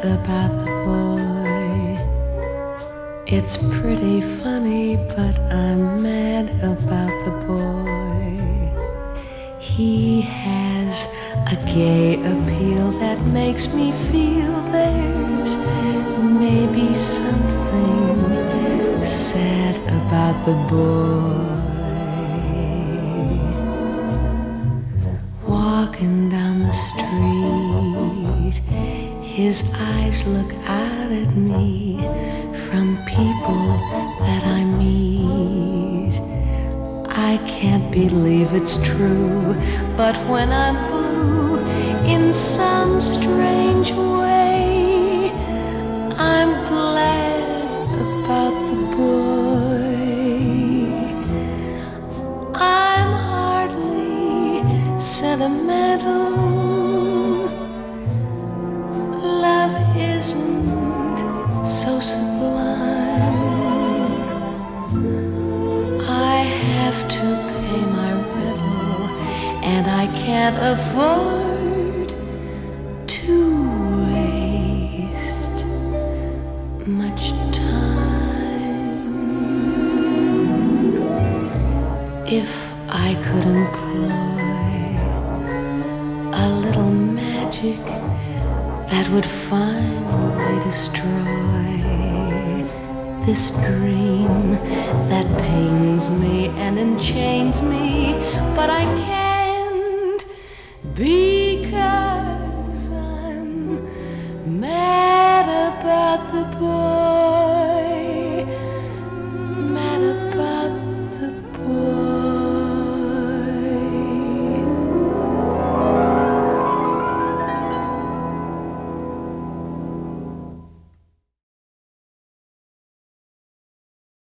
about the boy. It's pretty funny, but I'm mad about the boy. He has a gay appeal that makes me feel there's maybe something sad about the boy. Walking down the street, his eyes look out at me from people that I meet. I can't believe it's true, but when I'm blue in some strange way, I'm glad about the boy. I'm hardly sentimental. Love isn't so sublime. I have to pay my rental, and I can't afford to waste much time. If I could employ a little magic that would finally destroy this dream that pains me and enchains me, but I can't because I'm mad about the boy.